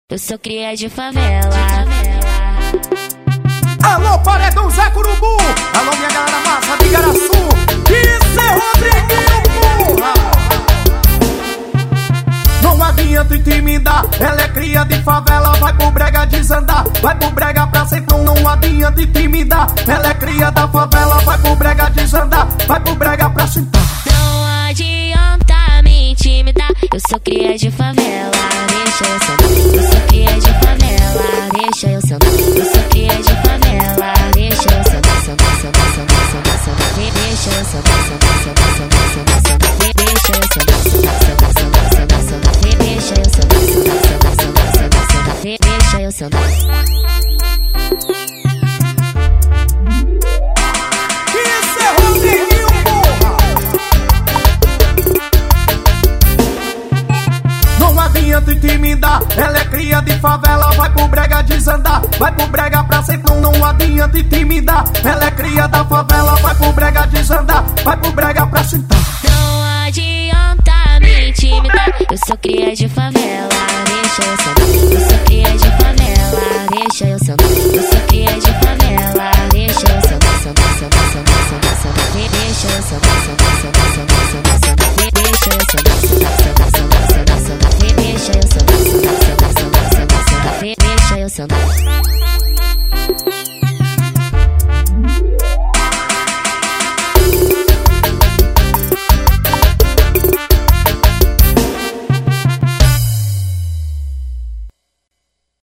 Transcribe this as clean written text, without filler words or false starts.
Eu sou cria de favela. Alô, Paredão Zé Curubu. Alô, minha galera massa de Igaraçu. Isso é Rodriguinho, porra. Não adianta intimidar, ela é cria de favela. Vai pro brega desandar, vai pro brega pra sempre. Não adianta intimidar, ela é cria da favela. Vai pro brega desandar, vai pro brega pra sentar. Não adianta me intimidar, eu sou cria de favela. Deixa eu sentar, eu sou cria de favela. Deixa eu sentar, eu sou cria de favela. Deixa eu sentar, sentar, sentar, sentar, sentar, sentar. Deixa eu sentar, sentar, sentar, sentar, sentar, sentar. Deixa eu sentar, sentar, sentar, sentar, sentar, sentar. Deixa eu sentar, sentar, sentar, sentar, sentar, sentar. Deixa eu sentar. Isso é Rodriguinho, porra. Não adianta intimidar, ela é cria de favela. Vai pro brega desandar, vai pro brega pra sempre. Não adianta intimidar, ela é cria da favela. Vai pro brega desandar, vai pro brega pra sentar. Não adianta me intimidar, eu sou cria de favela. Deixa eu sentar, eu sou cria de